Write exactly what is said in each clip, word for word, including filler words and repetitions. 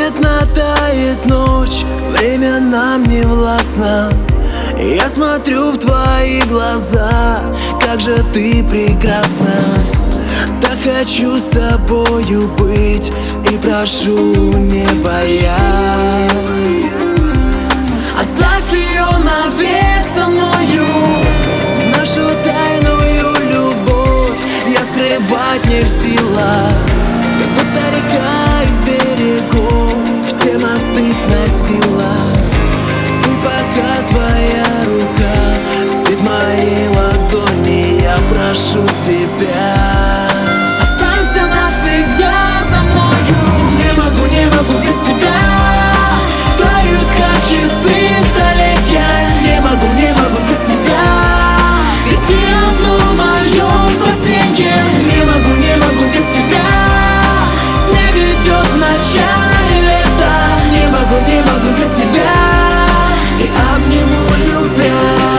Незаметно тает ночь, время нам не властно. Я смотрю в твои глаза, как же ты прекрасна. Так хочу с тобою быть и прошу, не боясь. Оставь ее навек со мною, нашу тайную любовь я скрывать не в силах. Как будто река из берегов все мосты сносила. И пока твоя рука спит в моей ладони, я прошу тебя, останься навсегда со мною. Не могу, не могу без тебя, тают как часы столетия. Не могу, не могу без тебя, ведь ты одно мое спасенье. Не могу, не могу без тебя, снег идет в начале лета. Не могу, не могу без тебя, и обниму любя.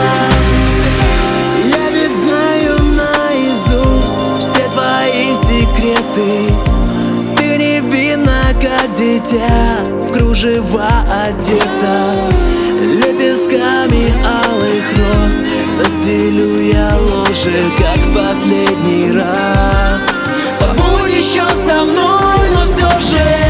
Я ведь знаю наизусть все твои секреты. Ты невинна, как дитя, в кружева одета. Лепестками алых роз застелю я ложе, как в последний раз. Побудь еще со мной, но все же